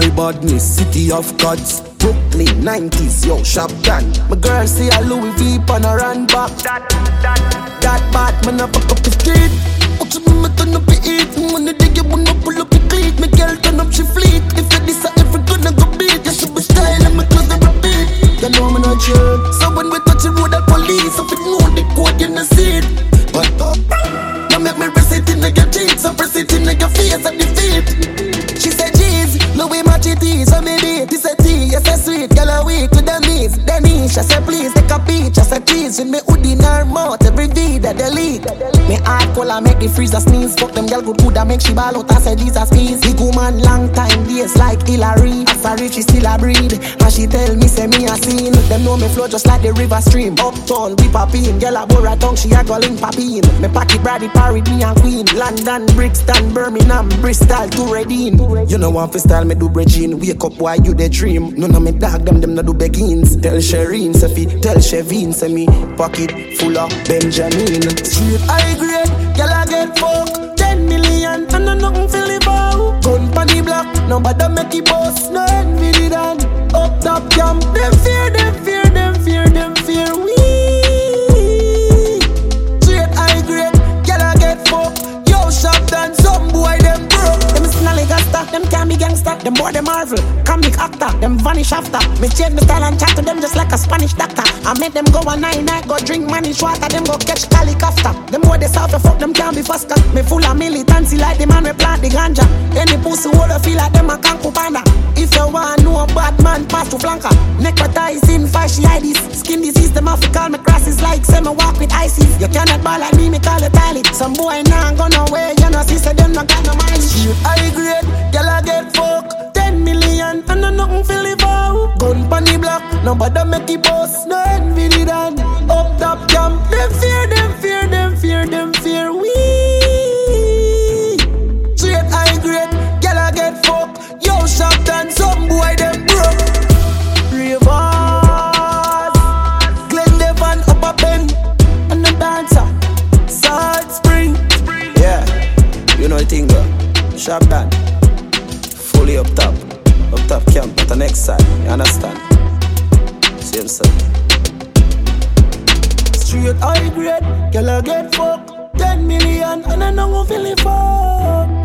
All badness, city of gods. Brooklyn, 90s, yo, shop done. My girl say a Louis V on a run back. That bad man a fuck up the street. Watch me turn up the heat. When the day you wanna pull up the cleat. My girl turn up she fleet. If you this a every gonna go beat. You should be style and my clothes never beat. You know me not sure. So when we touch the road, the police if you know the code you not see it. But now make me press it in your cheeks. So press it in your face and the feet. She said jeez, Louis match it is. So me beat. This a tea, yes a sweet. Girl a weak to the knees. Denise, I said please take a peach. I said cheese with me hoodie in her mouth. Every day that delete. Me hard cola make the freezer sneeze. Fuck them girl good I make she ball out. I said Jesus please. Big woman long time days like Hillary. After rich she still a breed. And she tell me say me a scene. Them know me flow just like the river stream. Uptown we poppin'. Girl a bore a tongue she a go link poppin'. Me pocket Brady parried me and Queen. London, Brixton, Birmingham, Bristol to Reading. You know one for style me do Regine. Wake up why you the dream. None of me dog them no do beggings. Tell Shireen Sophie, tell Chevine say me pocket full of Benjamin. Street high grade, girl I get fucked 10 million and no nothing feel it bow. Gun pon the block, nobody make it boss. No envy the dan, up top camp. Them fear, them fear, them fear, them fear we. Street high grade, girl I get fucked. Yo shop done, some boy them broke. Them snally gangsta, them can't be gangsta. Them boy them Marvel, comic actor, them vanish after. Me change my style and chat to them just like a Spanish doctor. I make them go a night, go drink manish water. Them go catch calic after. Them boy they south fuck them can't be faster. Me full of militancy like the man we plant the ganja. Any pussy woulda feel like them a kanku panda. If you want know a bad man, pass to flanker. Necrotize in fasciitis. Skin disease, them have to call me crosses like say me walk with ISIS. You cannot ball like me call it Tyler. Some boy nah go nowhere, you know see say them not got no mileage. High grade, girl I get fucked 10 million and no nothing feel it bow. Gun pon the block, nobody make it boss. No envy the dan, up top camp. Them fear, them fear, them fear, them fear we. Straight high grade, girl I get fucked. Yo shop done, some boy them broke. Rivers, Glendevan up a pen, and the dancer, Salt Spring. Yeah, you know the thing girl. Shop done, fully up top camp at the next side. You understand? Same side. Straight high grade, girl I get fucked 10 million and I know who feel it for.